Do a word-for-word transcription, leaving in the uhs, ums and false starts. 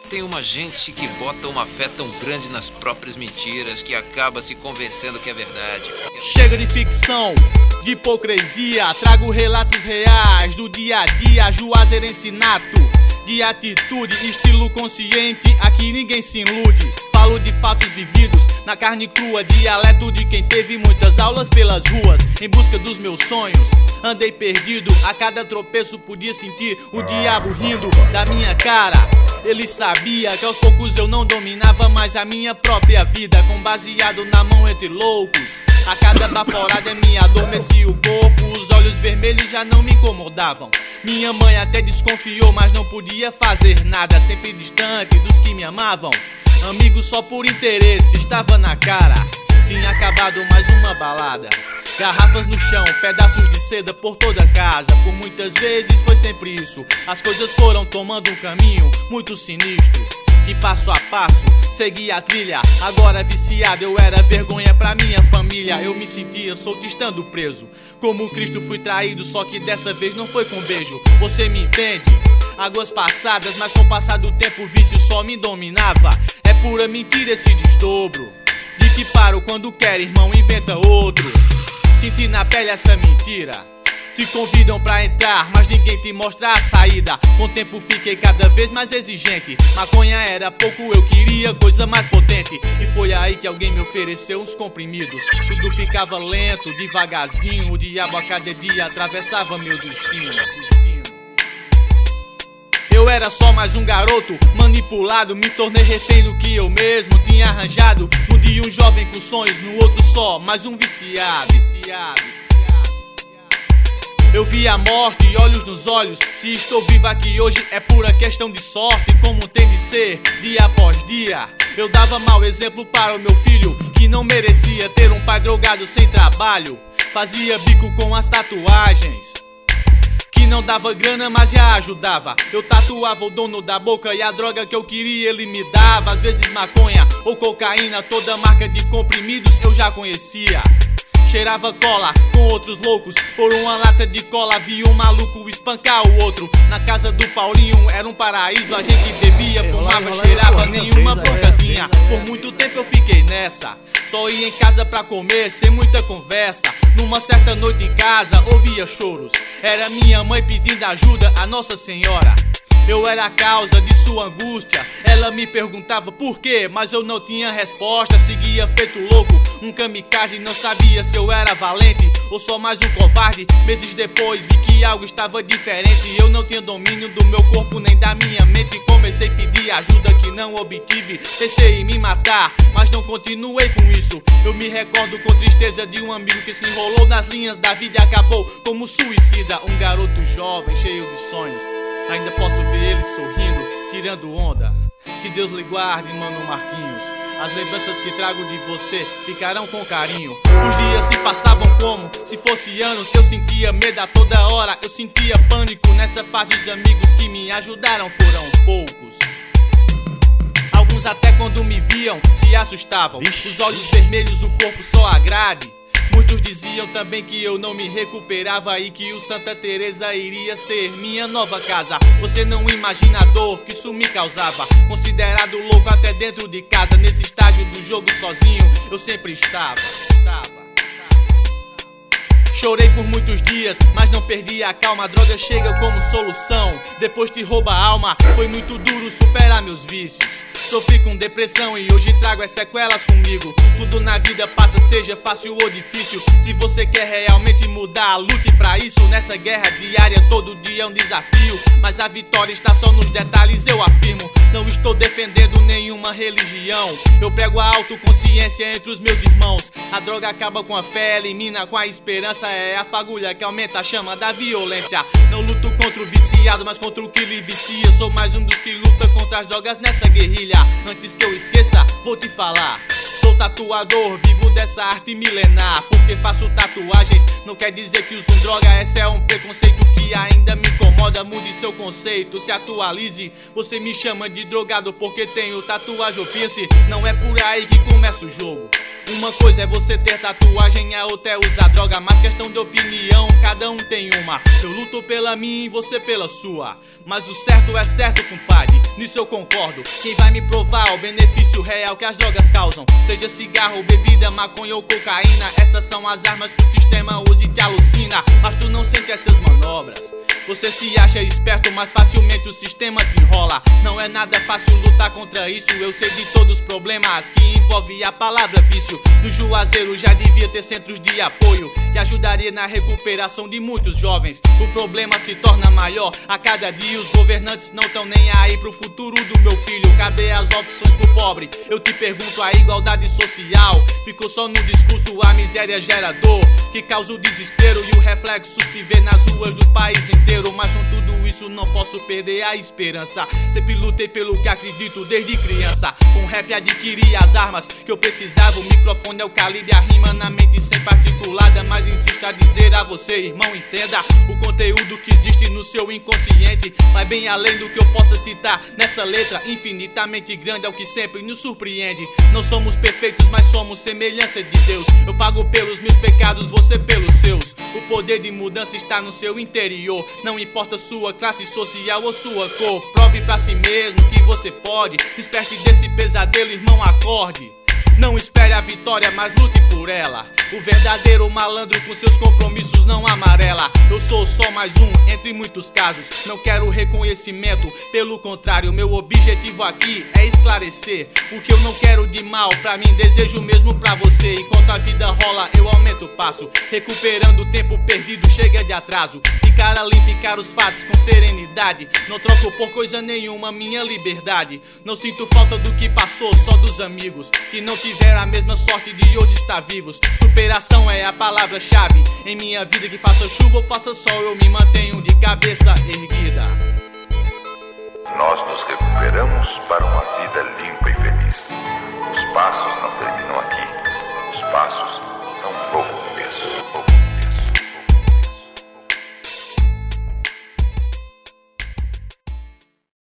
Tem uma gente que bota uma fé tão grande nas próprias mentiras que acaba se convencendo que é verdade. Chega de ficção, de hipocrisia, trago relatos reais do dia a dia, juazeirense nato, de atitude, estilo consciente, aqui ninguém se ilude. Falo de fatos vividos, na carne crua, dialeto de quem teve muitas aulas pelas ruas, em busca dos meus sonhos. Andei perdido, a cada tropeço podia sentir o diabo rindo da minha cara. Ele sabia que aos poucos eu não dominava mais a minha própria vida, com baseado na mão entre loucos. A cada baforada me adormecia o corpo, os olhos vermelhos já não me incomodavam. Minha mãe até desconfiou, mas não podia fazer nada, sempre distante dos que me amavam. Amigo só por interesse, estava na cara. Tinha acabado mais uma balada. Garrafas no chão, pedaços de seda por toda a casa. Por muitas vezes foi sempre isso. As coisas foram tomando um caminho muito sinistro. E passo a passo, segui a trilha. Agora viciado, eu era vergonha pra minha família. Eu me sentia solto estando preso. Como Cristo fui traído, só que dessa vez não foi com beijo. Você me entende? Águas passadas, mas com o passar do tempo o vício só me dominava. É pura mentira esse desdobro. De que paro quando quer, irmão, inventa outro. Senti na pele essa mentira. Te convidam pra entrar, mas ninguém te mostra a saída. Com o tempo fiquei cada vez mais exigente. Maconha era pouco, eu queria coisa mais potente. E foi aí que alguém me ofereceu uns comprimidos. Tudo ficava lento, devagarzinho. O diabo a cada dia atravessava meu destino. Eu era só mais um garoto manipulado, me tornei refém do que eu mesmo tinha arranjado. Um dia um jovem com sonhos, no outro só mais um viciado, viciado. Eu vi a morte, olhos nos olhos. Se estou vivo aqui hoje é pura questão de sorte, como tem de ser dia após dia. Eu dava mau exemplo para o meu filho, que não merecia ter um pai drogado sem trabalho. Fazia bico com as tatuagens, que não dava grana, mas já ajudava. Eu tatuava o dono da boca e a droga que eu queria ele me dava. Às vezes maconha ou cocaína, toda marca de comprimidos eu já conhecia. Cheirava cola com outros loucos. Por uma lata de cola vi um maluco espancar o outro. Na casa do Paulinho era um paraíso. A gente bebia, fumava, cheirava, nenhuma bronca tinha. Por muito tempo eu fiquei nessa. Só ia em casa pra comer, sem muita conversa. Numa certa noite em casa, ouvia choros. Era minha mãe pedindo ajuda a Nossa Senhora. Eu era a causa de sua angústia. Ela me perguntava por quê, mas eu não tinha resposta. Seguia feito louco, um kamikaze. Não sabia se eu era valente ou só mais um covarde. Meses depois vi que algo estava diferente. Eu não tinha domínio do meu corpo nem da minha mente. Comecei a pedir ajuda que não obtive. Pensei em me matar, mas não continuei com isso. Eu me recordo com tristeza de um amigo que se enrolou nas linhas da vida e acabou como suicida. Um garoto jovem, cheio de sonhos. Ainda posso ver ele sorrindo, tirando onda. Que Deus lhe guarde, mano Marquinhos. As lembranças que trago de você ficarão com carinho. Os dias se passavam como se fosse anos. Eu sentia medo a toda hora, eu sentia pânico. Nessa fase os amigos que me ajudaram foram poucos. Alguns até quando me viam se assustavam. Os olhos vermelhos, o corpo só agrade. Muitos diziam também que eu não me recuperava e que o Santa Teresa iria ser minha nova casa. Você não imagina a dor que isso me causava. Considerado louco até dentro de casa. Nesse estágio do jogo sozinho eu sempre estava, estava. Chorei por muitos dias, mas não perdi a calma. A droga chega como solução, depois te rouba a alma. Foi muito duro superar meus vícios. Sofri com depressão e hoje trago as sequelas comigo. Tudo na vida passa, seja fácil ou difícil. Se você quer realmente mudar, lute pra isso. Nessa guerra diária, todo dia é um desafio. Mas a vitória está só nos detalhes, eu afirmo. Não estou defendendo nenhuma religião. Eu prego a autoconsciência entre os meus irmãos. A droga acaba com a fé, elimina com a esperança. É a fagulha que aumenta a chama da violência. Não luto contra o viciado, mas contra o que lhe vicia. Sou mais um dos que luta contra as drogas nessa guerrilha. Antes que eu esqueça, vou te falar. Sou tatuador, vivo dessa arte milenar. Porque faço tatuagens, não quer dizer que uso droga. Esse é um preconceito que ainda me incomoda. Mude seu conceito, se atualize. Você me chama de drogado porque tenho tatuagem ou piercing. Não é por aí que começa o jogo. Uma coisa é você ter tatuagem, a outra é usar droga. Mas questão de opinião, cada um tem uma. Eu luto pela minha e você pela sua. Mas o certo é certo, compadre. nisso eu concordo. Quem vai me provar o benefício real que as drogas causam? Seja cigarro, bebida, maconha ou cocaína, essas são as armas que o sistema usa e te alucina. Mas tu não sente essas manobras. Você se acha esperto, mas facilmente o sistema te enrola. Não é nada fácil lutar contra isso. Eu sei de todos os problemas que envolve a palavra vício. No Juazeiro já devia ter centros de apoio que ajudaria na recuperação de muitos jovens. O problema se torna maior a cada dia. Os governantes não estão nem aí pro futuro do meu filho. Cadê as opções pro pobre? Eu te pergunto, a igualdade social ficou só no discurso, a miséria gera dor que causa o desespero e o reflexo se vê nas ruas do país inteiro. Mas com tudo isso não posso perder a esperança. Sempre lutei pelo que acredito desde criança. Com rap adquiri as armas que eu precisava. O microfone é o calibre, a rima na mente sempre articulada. Mas insisto a dizer a você, irmão, entenda o conteúdo que existe no seu inconsciente. Vai bem além do que eu possa citar nessa letra. Infinitamente grande é o que sempre nos surpreende. Não somos perfeitos, mas somos semelhança de Deus. Eu pago pelos meus pecados, você pelos seus. O poder de mudança está no seu interior. Não importa sua classe social ou sua cor. Prove pra si mesmo que você pode. Desperte desse pesadelo, irmão, acorde. Não espere a vitória, mas lute por ela. O verdadeiro malandro com seus compromissos não amarela. Eu sou só mais um entre muitos casos. Não quero reconhecimento, pelo contrário, meu objetivo aqui é esclarecer o que eu não quero de mal pra mim, desejo mesmo pra você. Enquanto a vida rola, eu aumento o passo, recuperando o tempo perdido, chega de atraso. Ficar a limpicar os fatos com serenidade. Não troco por coisa nenhuma minha liberdade. Não sinto falta do que passou, só dos amigos que não tiveram a mesma sorte de hoje estar vivos. Superação é a palavra-chave em minha vida, que faça chuva ou faça sol, eu me mantenho de cabeça erguida. Nós nos recuperamos para uma vida limpa e feliz. Os passos não terminam aqui. Os passos